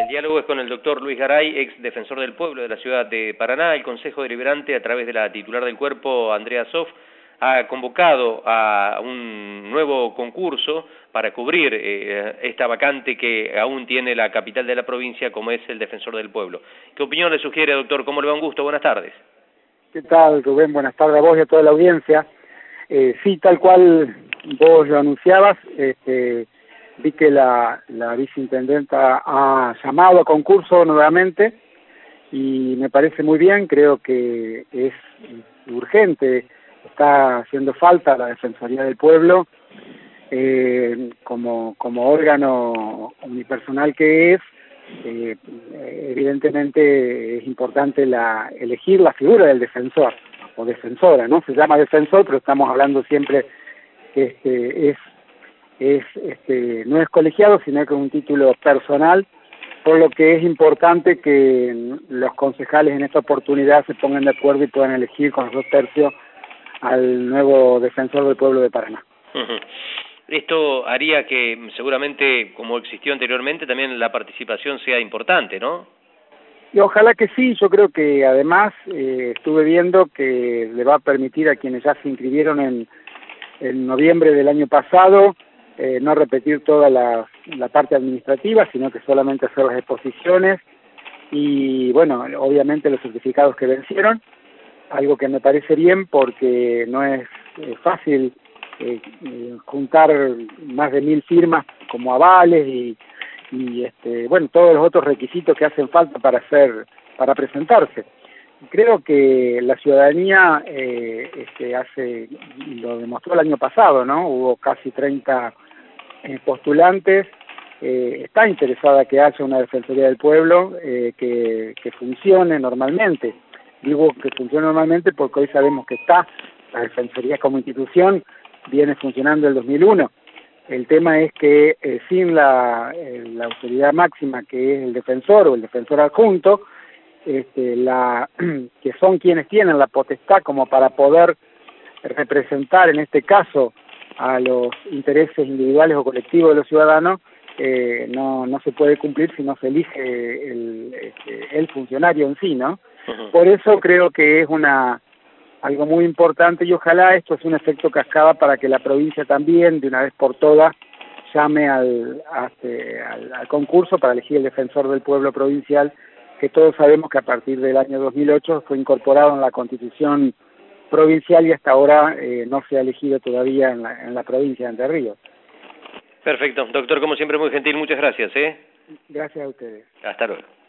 diálogo es con el doctor Luis Garay, ex defensor del pueblo de la ciudad de Paraná. El Consejo Deliberante, a través de la titular del cuerpo, Andrea Sof, ha convocado a un nuevo concurso para cubrir esta vacante que aún tiene la capital de la provincia, como es el defensor del pueblo. ¿Qué opinión le sugiere, doctor? ¿Cómo le va? Un gusto. Buenas tardes. ¿Qué tal, Rubén? Buenas tardes a vos y a toda la audiencia. Sí, tal cual vos lo anunciabas, vi que la viceintendenta ha llamado a concurso nuevamente y me parece muy bien. Creo que es urgente, está haciendo falta la Defensoría del Pueblo como órgano unipersonal que es. Evidentemente es importante elegir la figura del defensor o defensora, ¿no? Se llama defensor, pero estamos hablando siempre que no es colegiado, sino que es un título personal, por lo que es importante que los concejales en esta oportunidad se pongan de acuerdo y puedan elegir con los 2/3 al nuevo defensor del pueblo de Paraná. Esto haría que seguramente, como existió anteriormente, también la participación sea importante, ¿no? Y ojalá que sí. Yo creo que además estuve viendo que le va a permitir a quienes ya se inscribieron en noviembre del año pasado no repetir toda la parte administrativa, sino que solamente hacer las exposiciones y, bueno, obviamente los certificados que vencieron, algo que me parece bien porque no es fácil juntar más de 1000 firmas como avales y bueno, todos los otros requisitos que hacen falta para presentarse. Creo que la ciudadanía lo demostró el año pasado, ¿no? Hubo casi 30 postulantes. Está interesada que haya una Defensoría del Pueblo que funcione normalmente. Digo que funcione normalmente porque hoy sabemos que está la Defensoría como institución, viene funcionando el 2001. El tema es que sin la autoridad máxima, que es el defensor o el defensor adjunto, que son quienes tienen la potestad como para poder representar en este caso a los intereses individuales o colectivos de los ciudadanos, no se puede cumplir si no se elige el funcionario en sí, ¿no? Por eso creo que es algo muy importante y ojalá esto es un efecto cascada para que la provincia también, de una vez por todas, llame al concurso para elegir el defensor del pueblo provincial, que todos sabemos que a partir del año 2008 fue incorporado en la Constitución provincial y hasta ahora no se ha elegido todavía en la provincia de Entre Ríos. Perfecto. Doctor, como siempre, muy gentil. Muchas gracias. Gracias a ustedes. Hasta luego.